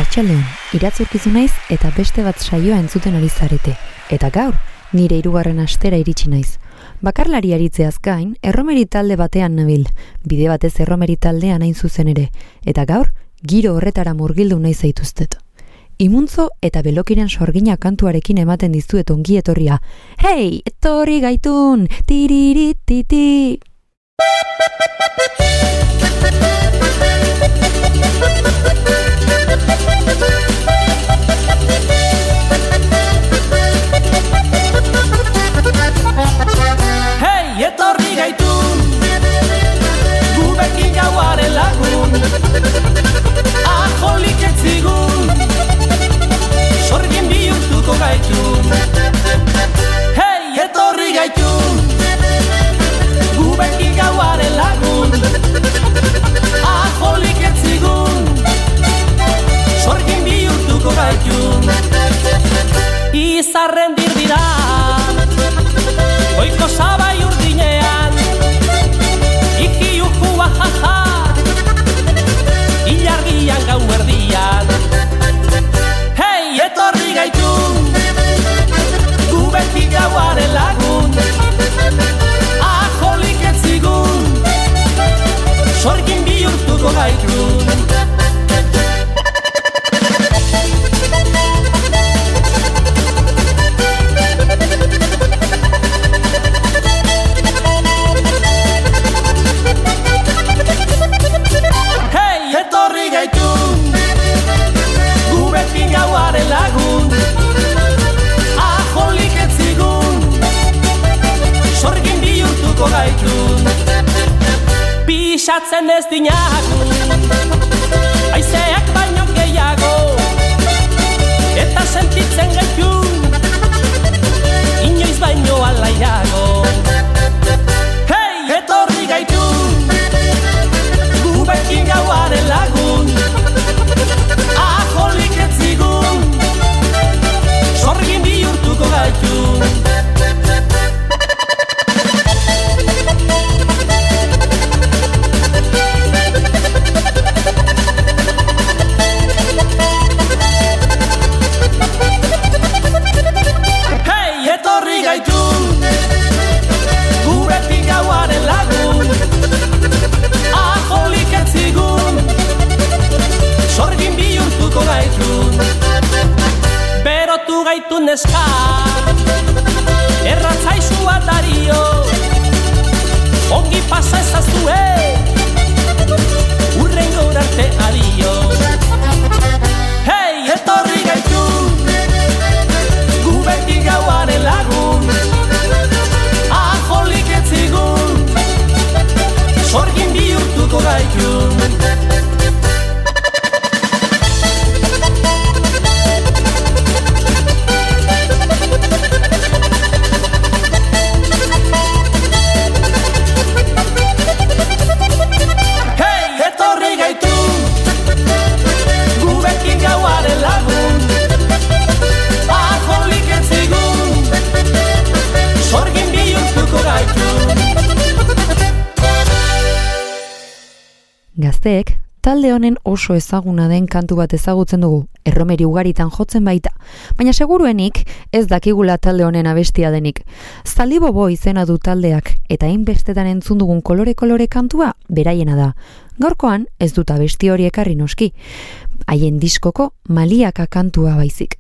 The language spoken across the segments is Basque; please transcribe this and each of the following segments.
Arratsaldeon, Iratzurkizu naiz eta beste bat saioa entzuten ari zarete. Eta gaur, nire 3. astera iritsi naiz. Bakarlari aritzeaz gain, erromeri talde batean nabil. Bide batez erromeri taldean hain zuzen ere. Eta gaur, giro horretara murgildu nahi zaituztet. Imuntzo eta Belokiren sorgina kantuarekin ematen dizuet ongi etorria. Hei, etorri gaitun, tirirititi! Hei, etorri gaitun, gu beti gauaren lagun, ajolik etzigun, sorgin bihurtuko gaitun. Hei, etorri gaitun, gu beti gauaren lagun, ajolik etzigun, sorgin bihurtuko gaitun. Izarren dirdira, oiko sabai urdinean, iki ukua jaja, ilargian gau erdian. Hei, etorri gaitun, gu beti gauaren lagun, ajolik etzigun, sorgin bihurtuko gaitun. Gauaren lagun, ajolik etzigun, sorgin bihurtuko gaitun. Pixatzen ez dinagun, haizeak baino gehiago, eta sentitzen gaitun, inoiz baino alaiago. Hei, etorri gaitun, gu bekin gauaren lagun, ajolik etzigun, sorgin bihurtuko gaitun. Hei, etorri gaitun, gu beti gauaren lagun, ajolik etzigun, sorgin bihurtuko gaitun. Berotu gaitun neska, erratzaizu atario, ongi pasa ezazue, urrengo arte adio. Hei, etorri gaitun, gu beti gauaren lagun, ajolik etzigun, sorgin bihurtuko gaitun. Gazteek, talde honen oso ezaguna den kantu bat ezagutzen dugu, erromeri ugaritan jotzen baita, baina seguruenik ez dakigula talde honen abestia denik. Zalibobo izena du taldeak, eta hainbestetan entzun dugun kolore-kolore kantua beraiena da. Gaurkoan ez dut abesti hori ekarri noski, haien diskoko Maliaka kantua baizik.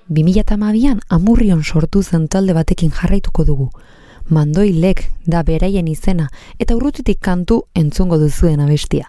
2012an Amurrion sortu zen talde batekin jarraituko dugu. Mandoilek da beraien izena eta urrutitik kantu entzungo duzuen abestia.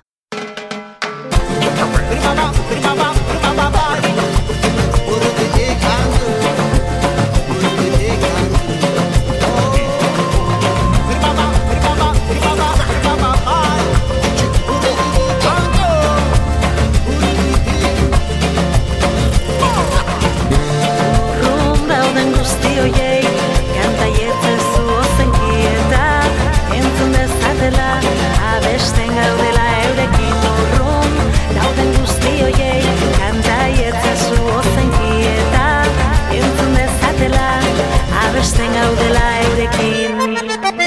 Abesten gaudela eurekin urrun, dauden guzti hoiei kanta ietzazu ozenki eta entzun dezatela, abesten gaudela eurekin.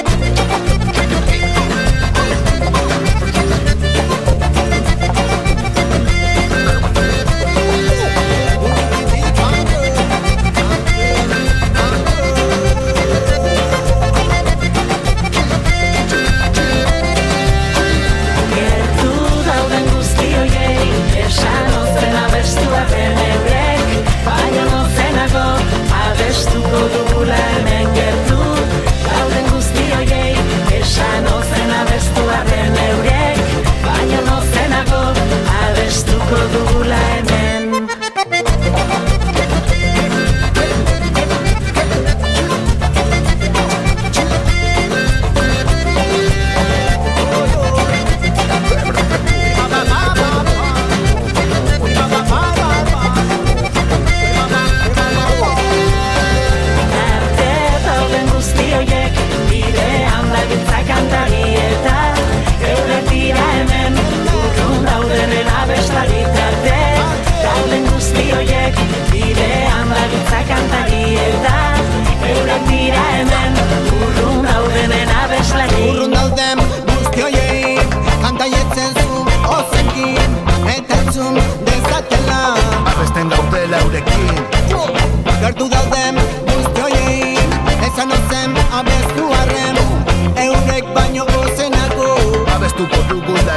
Gertu dauden guzti hoiei, esan ozen abestu arren, eurek baino ozenako abestuko dugula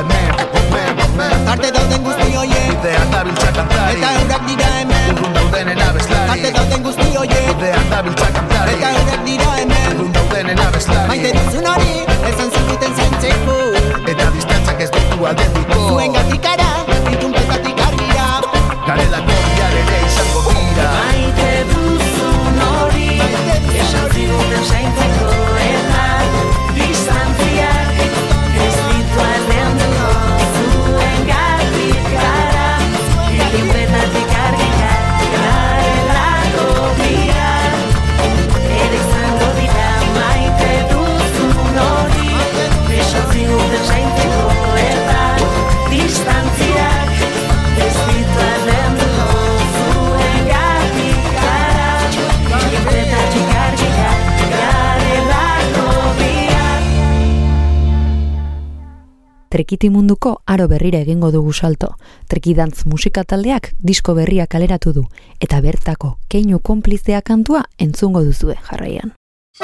hemen. Tarte dauden guzti hoiei, Bidean dabiltza kantari, eta eurak dira hemen. urrun daudenen abeslari. Tarte dauden guzti hoiei, Bidean dabiltza kantari, eta eurak dira hemen. urrun daudenen abeslari. Maite duzun hori, esan zikuten zaintzeko, Eta distantzak ez ditu aldendiko, zuen gatikara, itunpetatik argira. garelako bihar ere izango gira. Maite duzun hori, esan ziguten zaintzeko eta distantziak ez ditu aldenduko, zuen gatik gara, itunpetatik argira, garelako bihar ere izango dira. Maite duzun hori, esan ziguten zaintzeko eta distantziak ez ditu aldenduko, zuen gatik gara, itunpetatik argira, garelako bihar. Trekiti munduko aro berrira egingo dugu salto. Trekidantz musika taldeak disko berria kaleratu du, eta bertako keinu konplizea kantua entzungo duzue jarraian.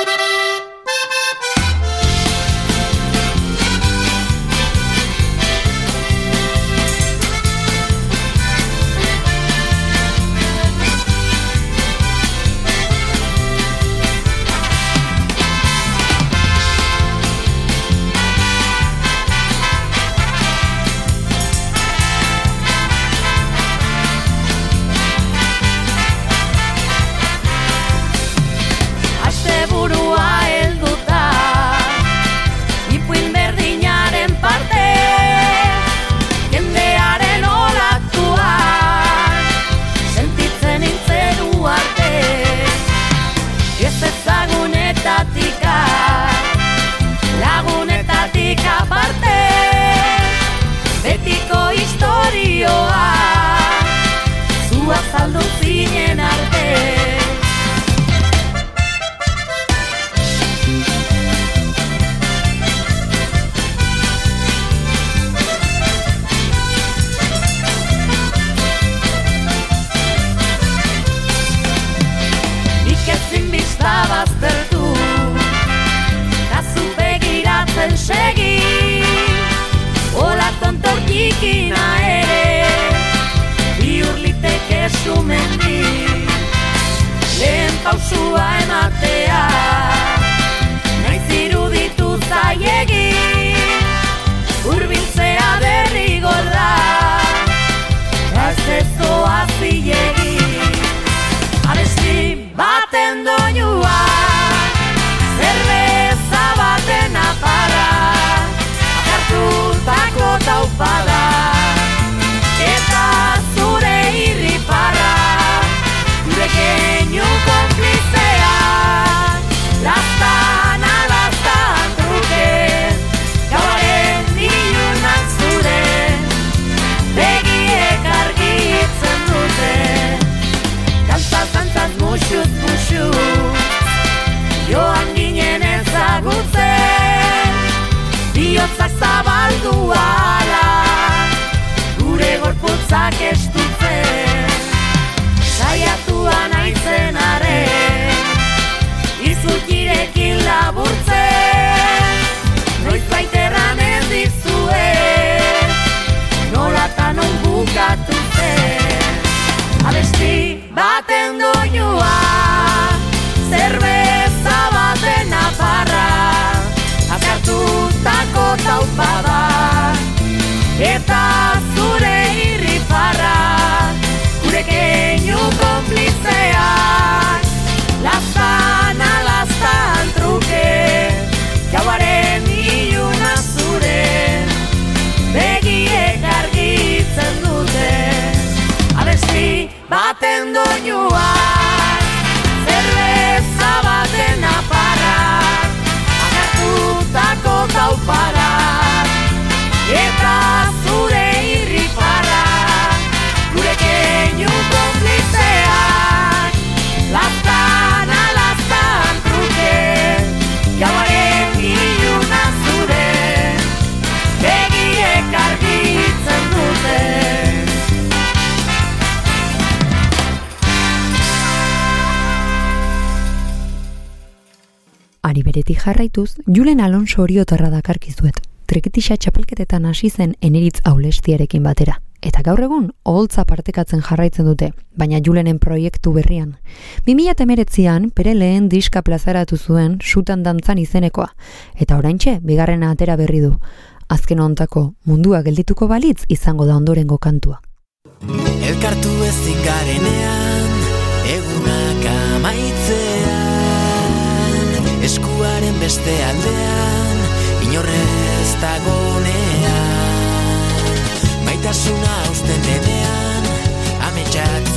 Asteburua helduta, ipuin berdinaren parte, jendearen olatuak, sentitzen nintzen uarte, ez ezagunetatik lagunetatik aparte, betiko historioa, zu azaldu zinen arte. Baztertu, ta zu begiratzen segi, hola tontorkikina ere, bihur liteke sumendi. lehen pausua ematea, naiz iruditu zaiegi, hurbiltzea derrigorra, ez ezoa zilegi. Abesti baten doinua, zerbeza baten aparra, akartutako taupada, eta zure irriparra, gure keinu konplizea, lastan truke, gauaren ilunak zure, begiek argitzen dute, kantzaz muxuz, joan ginen ezagutzen, bihotzak zabaldu ala, gure gorputzak estutzen, saiatua naizen arren, izukirekin laburtzen, noizbait erranen dizuet, nolatan on bukatu zen, abesti baten doinua, zerbeza baten aparra, akartutako taupada, eta zure irriparra, gure keinu konplizeak, lastan truke, gauaren iluna zure, begiek argitzen dute, abesti baten doinua, zerbeza baten aparra, akartutako taupada, eta zure irriparra, gure keinu konplizeak, lastan truke, gauaren iluna zure, begiek argitzen dute. Ari beretik jarraituz, Julen Alonso Oriotarra dakarkizuet. Trikitixa txapelketetan hasi zen Eneritz Aulestiarekin batera. Eta gaur egun, oholtza partekatzen jarraitzen dute, baina Julenen proiektu berrian. 2019an, bere lehen diska plazaratu zuen Sutan dantzan izenekoa. Eta oraintxe, bigarrena atera berri du. Azken hontako, mundua geldituko balitz izango da ondorengo kantua. Elkartu ezin garenean, egunak amaitzean, eskuaren beste aldean, inorrez dagonean, maitasuna hausten denean, ametsak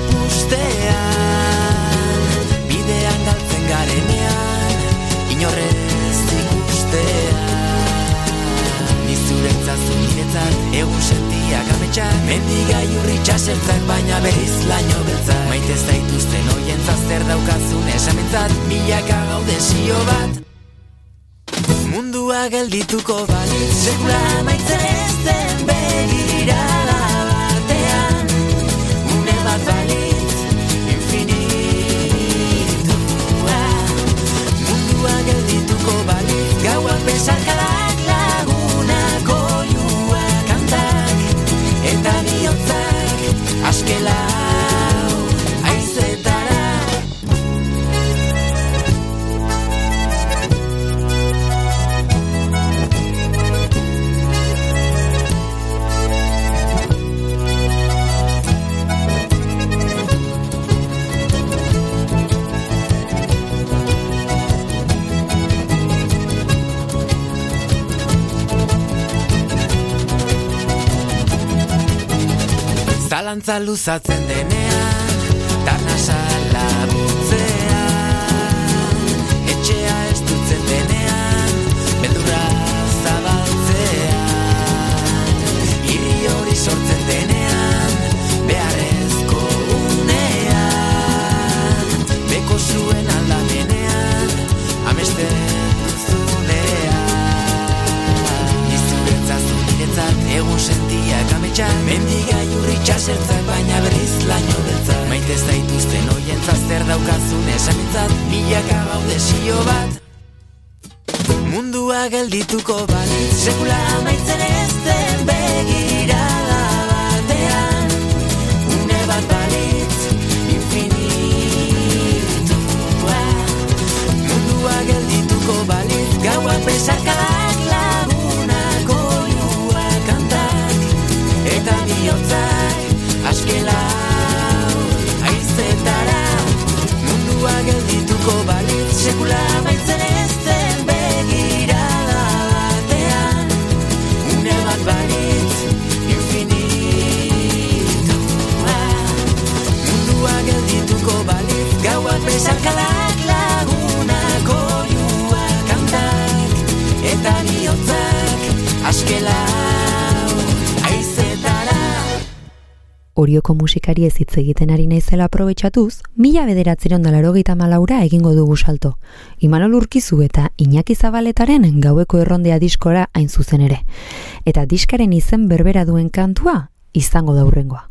zapustean, bidean galtzen garenean, inorrez ikustean, nizuretzazu niretzat, egun sentiak ametsak, mendigai urri txasertzak, baina berriz laino beltzak, maite zaituzten oientzat zer daukazun esamentzat, milaka gaude zio bat, mundua geldituko balitz, sekula amaitzen ez den begirada batean, une bat balitz, infinitua, mundua geldituko balitz, gauak besarkadak lagunak oiua kantak, eta bihotzak askelau aizetara. Zalantza luzatzen denean, tarnasa labutzean, etxea estutzen denean, beldurra zabaltzean, irri hori sortzen denean, beharrezko unean, beko zuen aldamenean, amesten duzunean, nizuretzazu niretzat, egun sentiak ametsak, mendigai urri txasertzak, baina berriz laino beltzak, maite zaituzten oientzat zer daukazun esamentzat, milaka gaude zio bat, mundua geldituko balitz, sekula amaitzen ez den begirada batean, une bat balitz, infinitua. Orioko musikari ez hitz egiten ari naizela aprobetxatuz, 1984 egingo dugu salto. Imanol Urkizu eta Iñaki Zabaletaren Gaueko Errondea diskora hain zuzen ere. Eta diskaren izen berbera duen kantua izango da hurrengoa.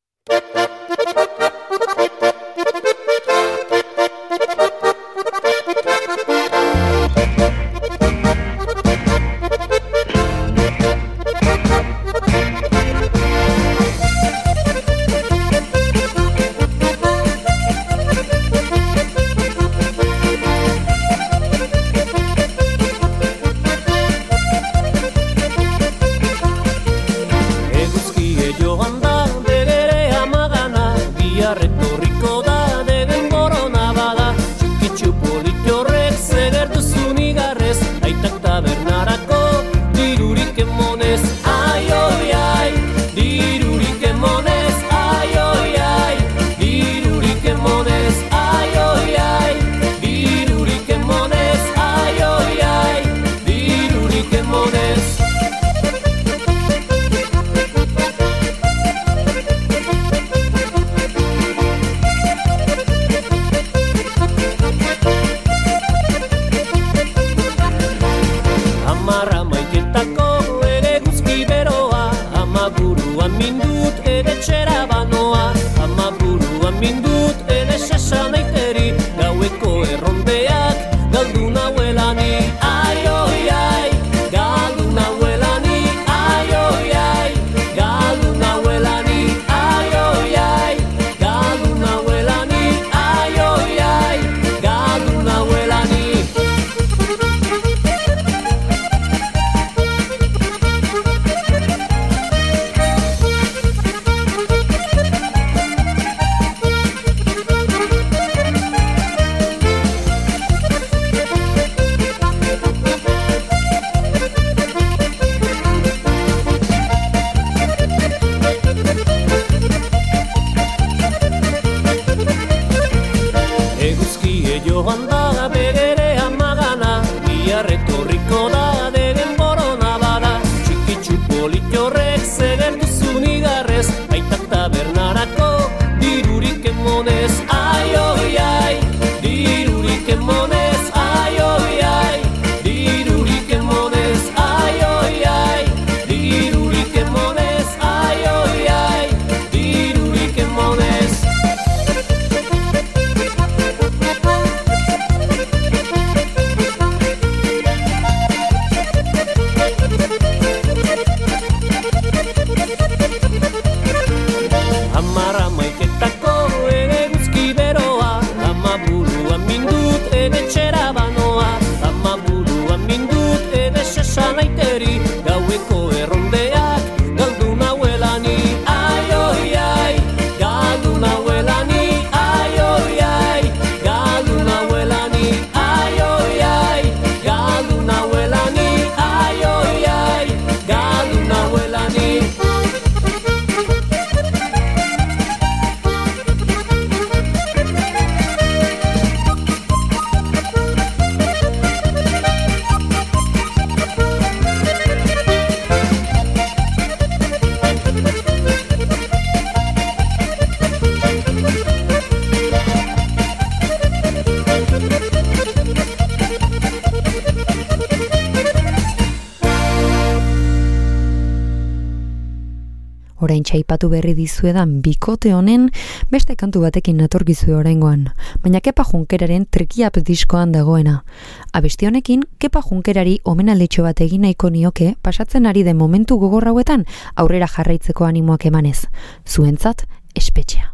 Oraintxe aipatu berri dizuedan bikote honen beste kantu batekin natorkizue oraingoan, baina Kepa Junkeraren Trikiap diskoan dagoena. Abesti honekin Kepa Junkerari omenalditxo bat egin nahiko nioke pasatzen ari den momentu gogor hauetan aurrera jarraitzeko animoak emanez. Zuentzat espetxea.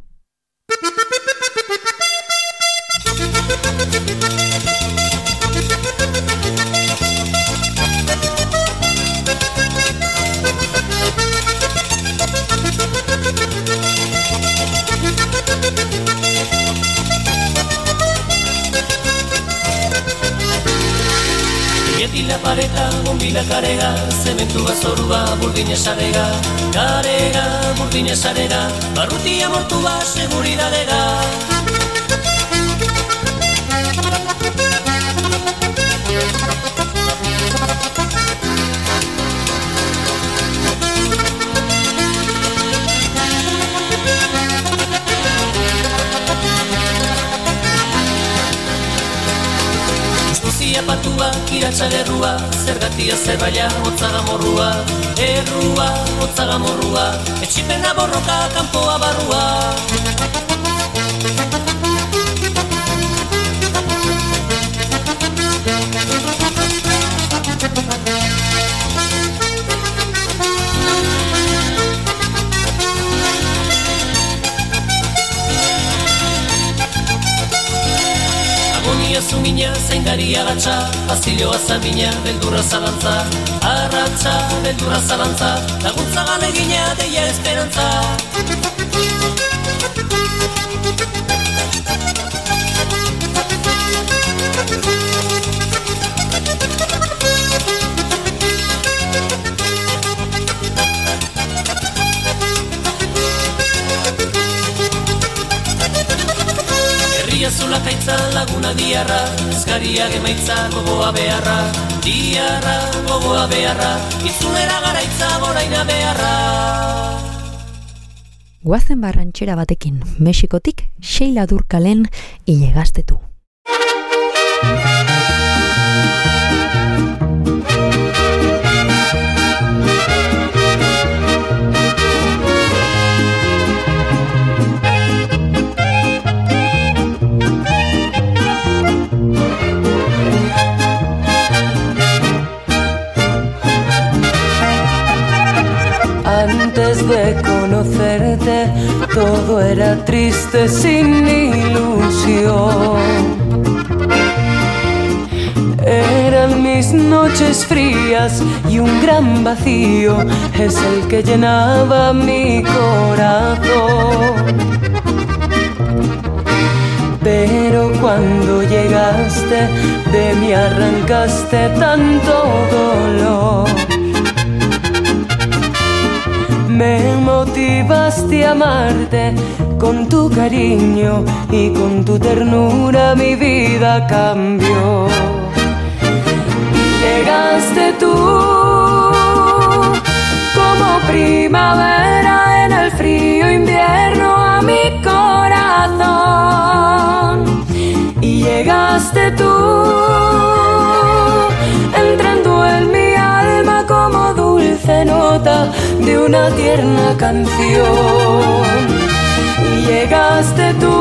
La pareta, bombila karega, zementua zorua, burdine sarega. Karega, burdine sarega, barrutia mortua, seguridadega. Arrizia patua, kiratsa lerrua, zergatia zerraia, hotzaga morrua. Errua, hotzaga morrua, etxipena borroka, kanpoa barrua. Zumina, zaindaria gatsa, azilloa zamina, beldurra zalantza. Arratza, beldurra zalantza, laguntza galegina, deia esperantza. Zulakaitza laguna diarra, eskaria gemaitza gogoa beharra. Diarra, gogoa beharra, itzulera garaitza goraina beharra. Guazen barrantxera batekin, Mexikotik, Sheila Durkalen ilegaztetu. Antes de conocerte todo era triste sin ilusión. Eran mis noches frías y un gran vacío es el que llenaba mi corazón. Pero cuando llegaste de mí arrancaste tanto dolor. Me motivaste a amarte con tu cariño y con tu ternura mi vida cambió. Y llegaste tú como primavera en el frío invierno a mi corazón. Y llegaste tú entrando en mi alma como dulce nota de una tierna canción. Y llegaste tú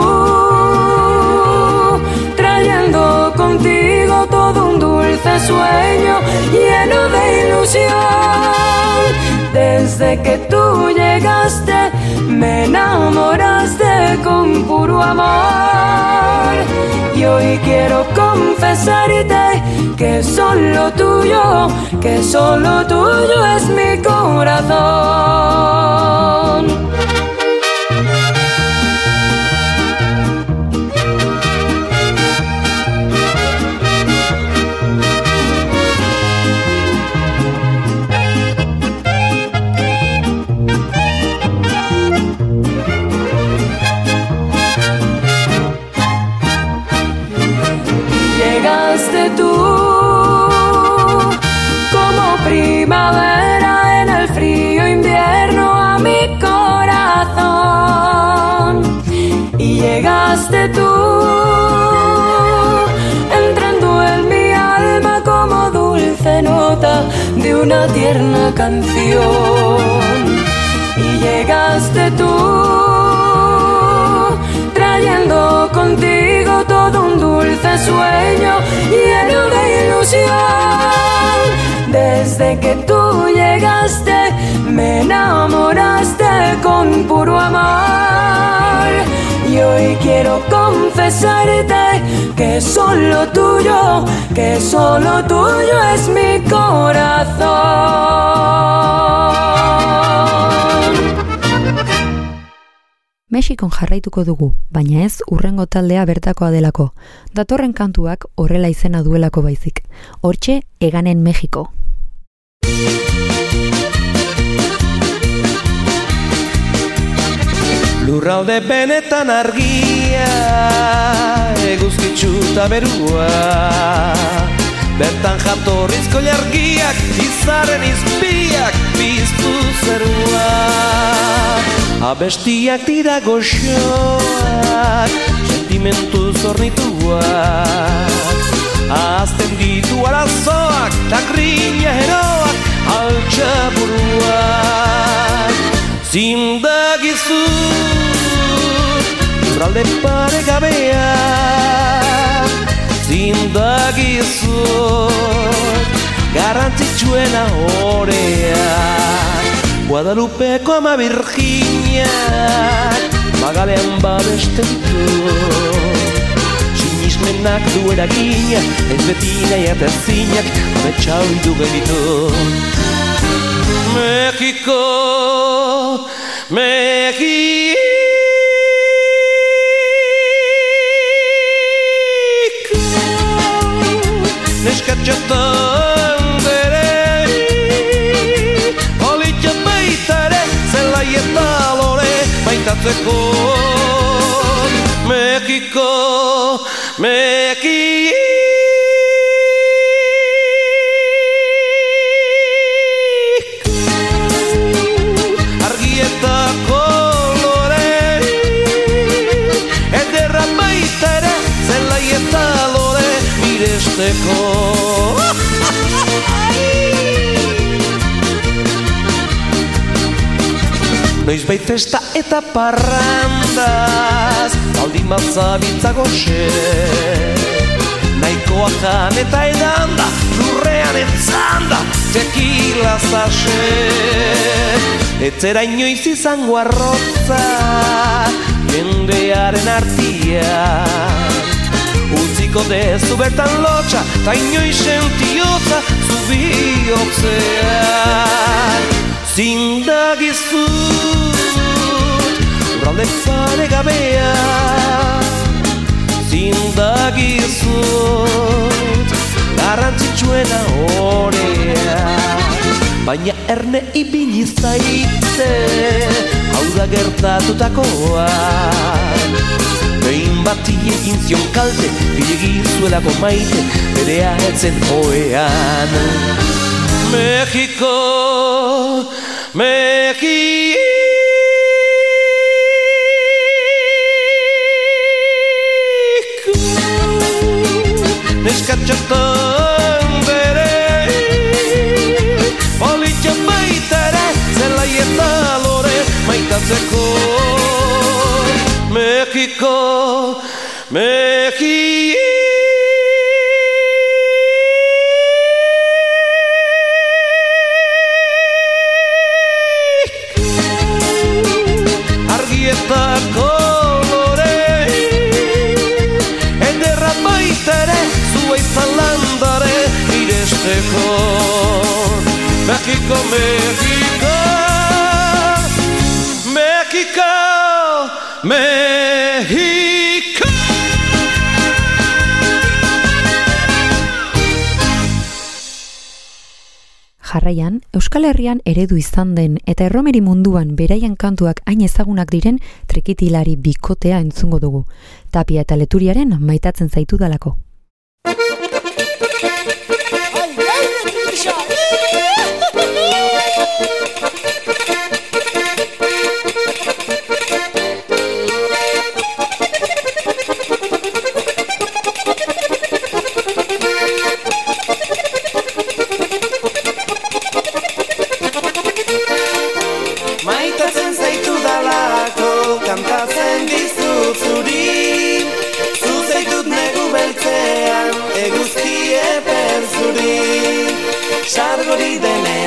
trayendo contigo todo un dulce sueño lleno de ilusión. Desde que tú llegaste me enamoraste con puro amor. Y hoy quiero confesarte que solo tuyo es mi corazón. Llegaste tú como primavera en el frío invierno a mi corazón. Y llegaste tú entrando en mi alma como dulce nota de una tierna canción. Y llegaste tú trayendo contigo todo un dulce sueño lleno de ilusión. Desde que tú llegaste me enamoraste con puro amor. Y hoy quiero confesarte que solo tuyo es mi corazón. Mexikon jarraituko dugu, baina ez urrengo taldea bertakoa delako. Datorren kantuak horrela izena duelako baizik. Hortxe, Eganen Mexiko. Lurralde benetan argia, eguzkitxuta berua, bertan jatorrizko jargiak, izaren izpiak, piztu zerua. Abestiak dira goxoak, sentimentu zornituak, azten zindagizu lurralde paregabea zindagizu garrantzitsuena orea Guadalupeko ama Virginiak magalean babesten ditu Sinismenak du eragina ez beti nahi eta zinak abetxau du genitu México, México Neskatxatan bere Olitza baita ere zelai eta lore maitatzeko México, México Noiz baitesta eta parrandaz Baldin batzabitza goxe Naikoa jan eta edanda Lurrean etzanda Tequila zase Etzera inoiz izango arrotza Jendearen artian Utziko dezu bertan lotxa Ta inoiz sentiotza Zu bihotzean Zindagizut Urralde paregabea Zindagizut Garrantzitsuena orea Baina erne ibili zaite Hau da gertatutakoa Behin bati egin zion kalte Bilegizuelako maite Berea etzen oean México, México Neskatxatan bere Olitza baita ere Zelai eta lore maitatzeko México, México México, México, México, México. Jarraian, Euskal Herrian eredu izan den eta erromeri munduan beraien kantuak hain ezagunak diren trikitilari bikotea entzungo dugu. Tapia eta Leturiaren maitatzen zaitu dalako. Maitatzen zaitu dalako kantatzen dizut zuri Zu zaitut negu beltzean eguzki eper zuri Sargori dene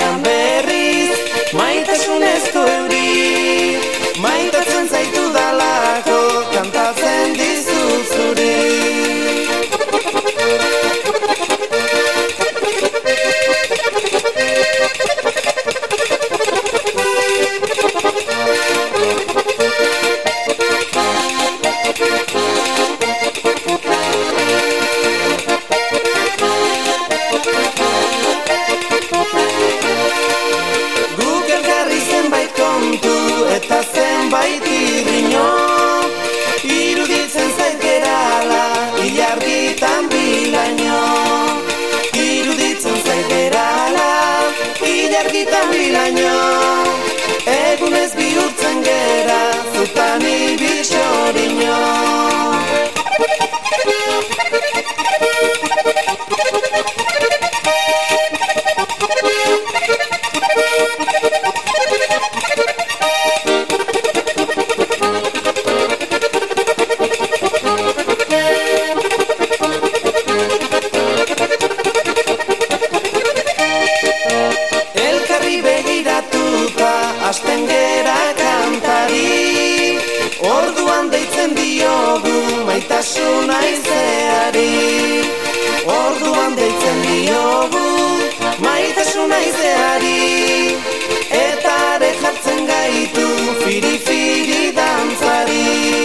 naizeari, orduan deitzen diogu maitasun naizeari, eta are jartzen gaitu firi-firi dantzari.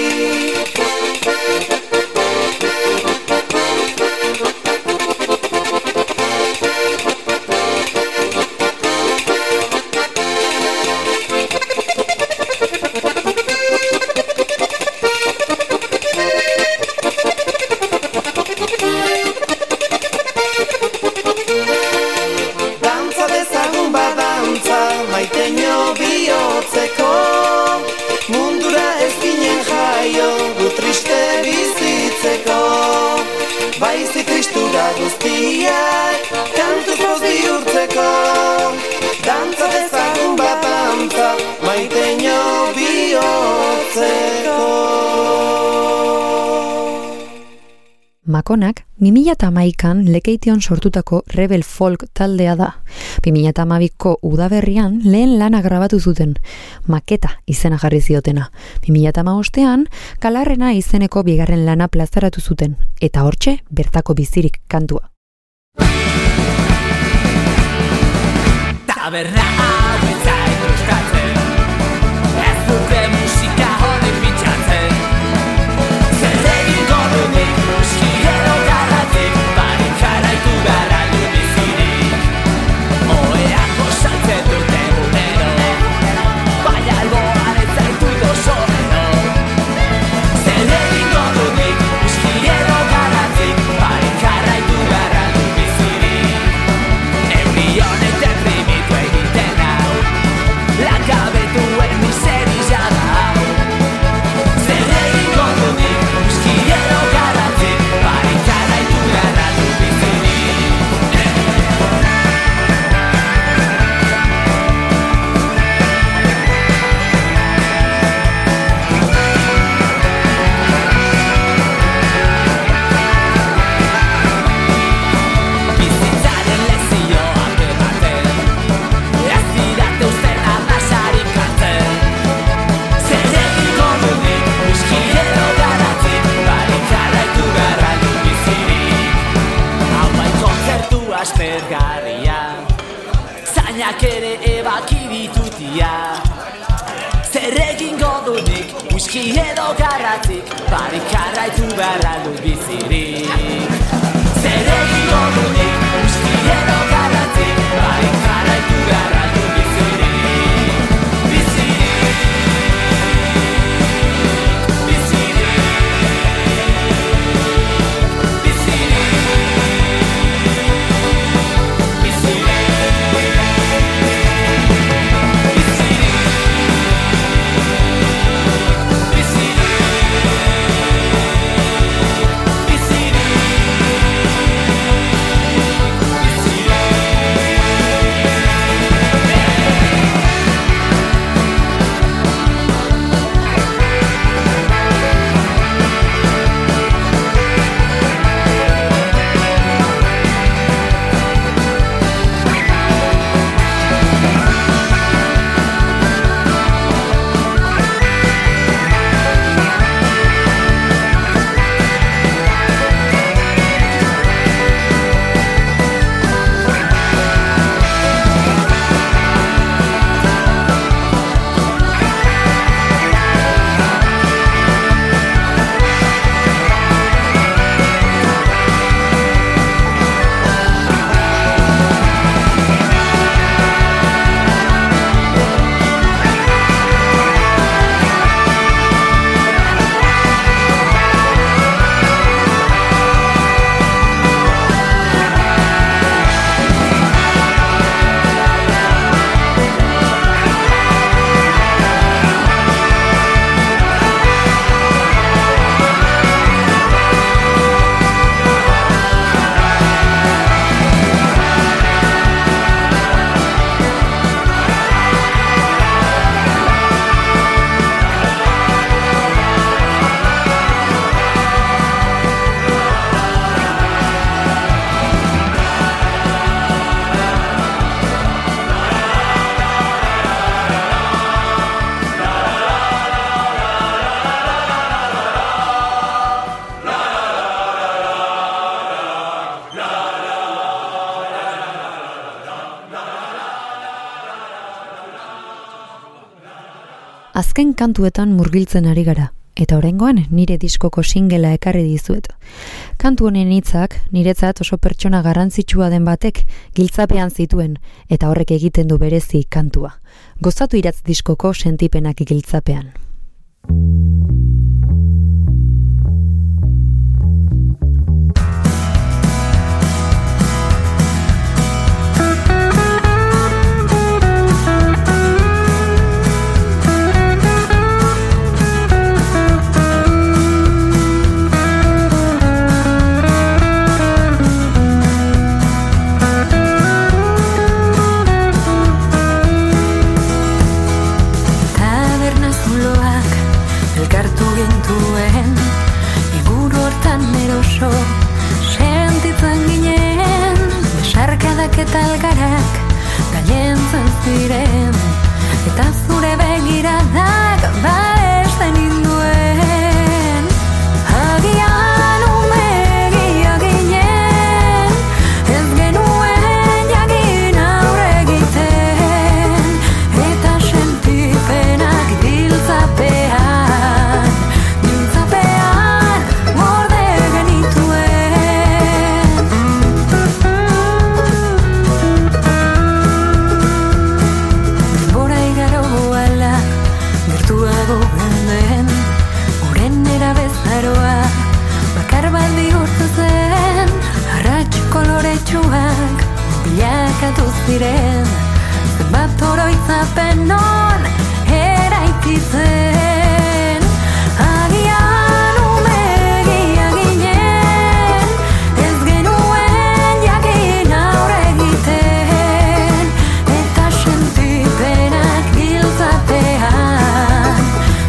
Makonak 2011an Lekeition sortutako Rebel Folk taldea da. 2012ko udaberrian lehen lana grabatu zuten, Maketa izena jarri ziotena. 2015ean Galarrena izeneko bigarren lana plazaratu zuten, eta hortxe bertako bizirik kantua. Taberna hau etzai gustatzen, ez dute musika honek bitxatzen. Zer egingo dunik muskilero garratik, barik jarraitu gara bizirik. Ohean gozatzen dute egunero, baina alboan ez zaitut oso ero. Zer egingo dunik muskilero garratik, barik jarraitu gara bizirik. Eurionek deprimitu egiten hau, lakabetuen miseria da hau. Zer egingo dunik muskilero garratik, barik jarraitu gara bizirik. Bizitzaren lezioak ematen, ez didate usten arrasarik hartzen. Zer egingo dunik muskilero garratik, barik jarraitu gara bizirik. Hau bai kontzertu aspergarria, zainak ere ebaki ditutia. Zer egingo dunik muskilero garratik, barik jarraitu gara bizirik. Zer egingo dunik muskilero garratik, barik jarraitu gara bizirik. Bizirik, bizirik, bizirik, bizirik, bizirik, bizirik. azken kantuetan murgiltzen ari gara, eta oraingoan nire diskoko singela ekarri dizuet. Kantu honen hitzak niretzat oso pertsona garrantzitsua den batek giltzapean zituen, eta horrek egiten du berezi kantua. Gozatu Iratz diskoko sentipenak giltzapean. Sentitzen ginen, besarkadak eta algarak gailentzen ziren, eta zure begiradak baesten ninduen. Agian umegia ginen, ez genuen jakin aurre egiten, eta sentipenak giltzapean gorde genituen. Denbora igaro goala, gertuago genden, uren erabezaroa, bakar bat bihurtu zen, arrats koloretsuak bilakatu ziren, zenbat oroitzapen non eraikitzen. Agian umegia ginen, ez genuen jakin aurre egiten, eta sentipenak giltzapean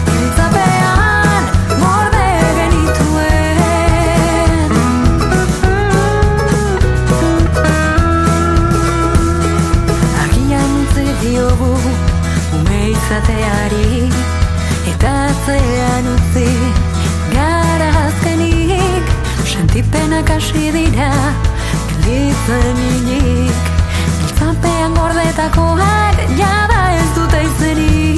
gorde genituen. Agian utzi diogu ume izateari, eta atzean utzi gara azkenik, sentipenak hasi dira gelditzen inik, giltzapean gordetakoak jada ez dute izenik.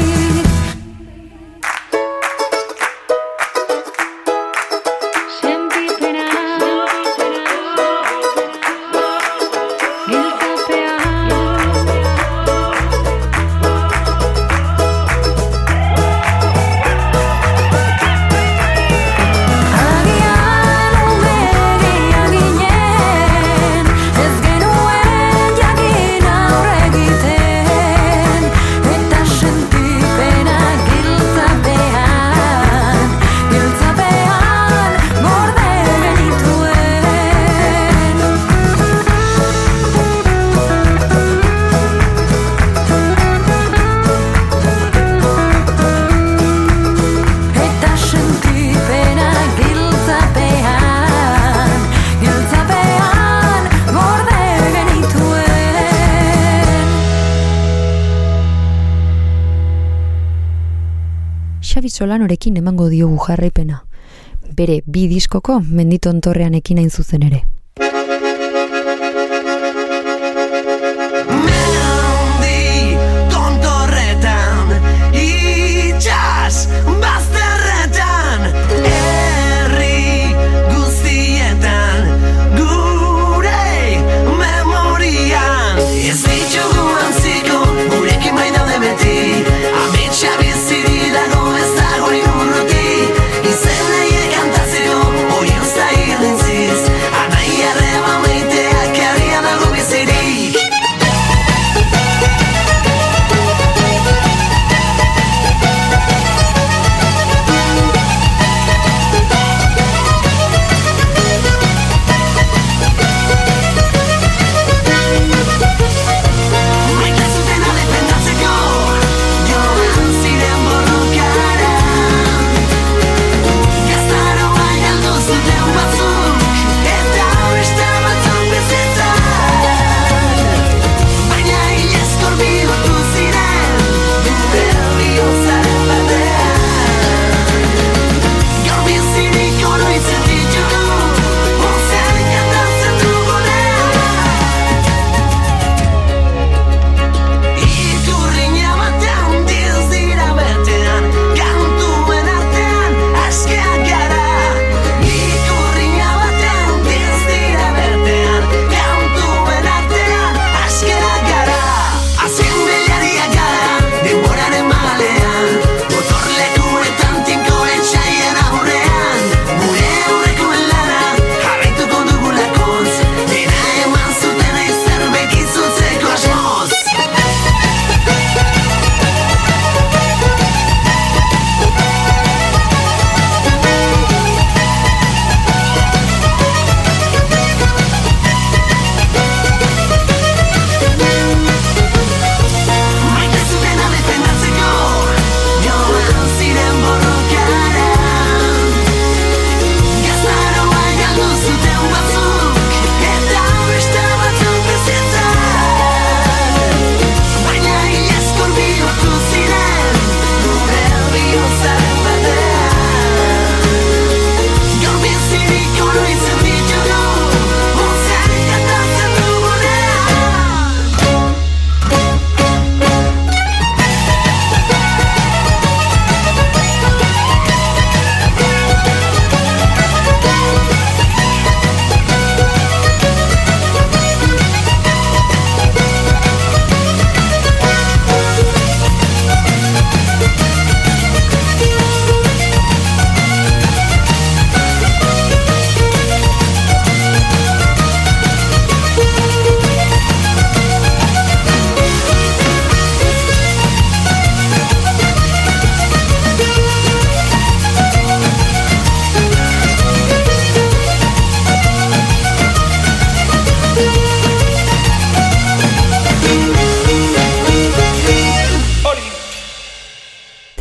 Xabi Solanorekin emango diogu jarraipena. Bere 2 diskoko Menditon Torrean ekin hain zuzen ere. Mendi tontorretan, itxas bazterretan, herri guztietan, gure memorian. Ez ditugu antziko, gurekin bai daude beti, ametsa bizi dago ez dago inurruti, izen nahiek kantatzeko, hori usta irrintziz, anai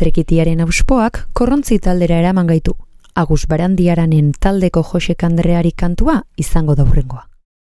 Trekitiaren auspoak korrontzi taldera eraman gaitu. Agus Barandiaranen taldeko Josek Andreari kantua izango da hurrengoa.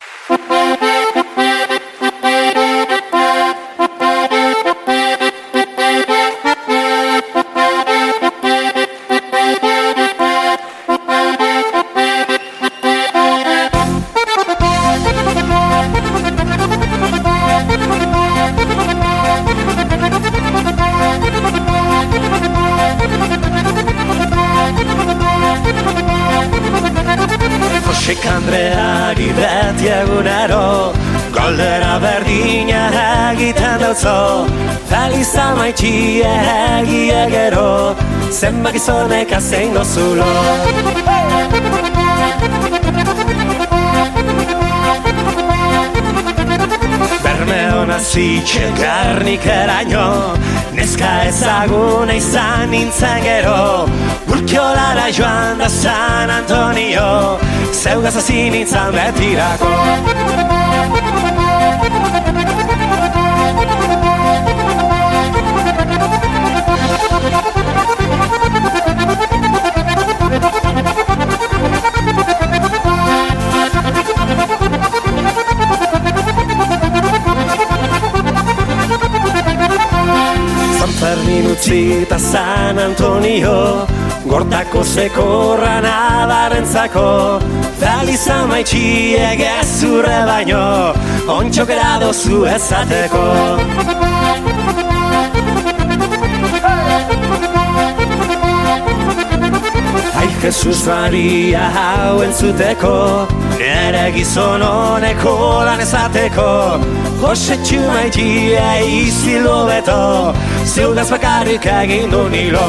Josek Andreari beti egunero galdera berdina egiten dautzo. Feliz amaitxie egia gero, zenbak gizonek azein dozulo. Berme hona zitxe garnik eraino, neska ezaguna izan nintzen gero. Urkiolara joan da San Antonio, zeugaz hazin nintzen betirako. San Fermin utzi eta San Antonio, gortako zekorran abarentzako. Feliz amaitxie gezurre baino, ontxokera dozu ezateko. Ai, Jesus Maria hau entzuteko, nere gizon honeko lan ezateko. Jose txumaitia izilo beto, zeugaz bakarrik egin du nilo.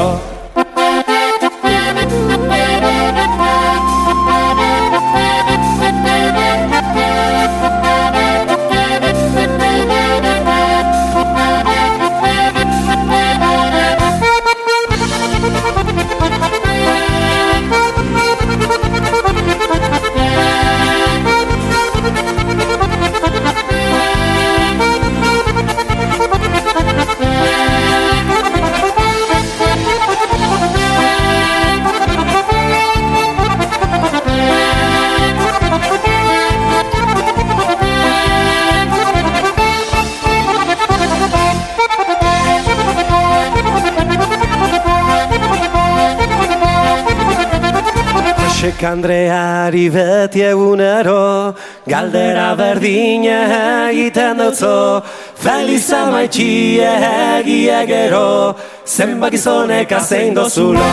Josek Andreari beti egunero galdera berdina egiten dautzo. Feliz amaitxie egia gero, zenbak gizonek azein dozulo.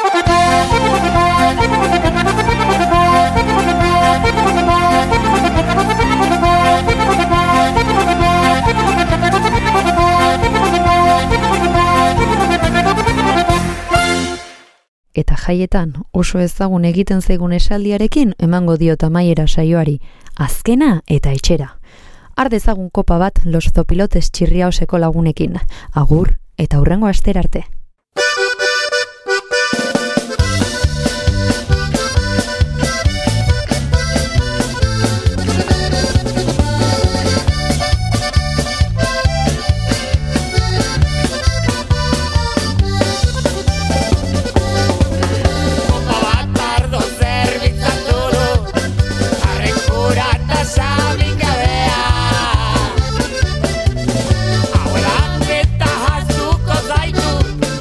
Eta jaietan oso ezagun egiten zaigun esaldiarekin emango diot amaiera saioari, azkena eta etxera. Har dezagun kopa bat Los Zopilotes Chirriaoseko lagunekin. Agur eta hurrengo astera arte. Abuela, eta jaztuko zaitu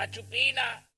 chupina.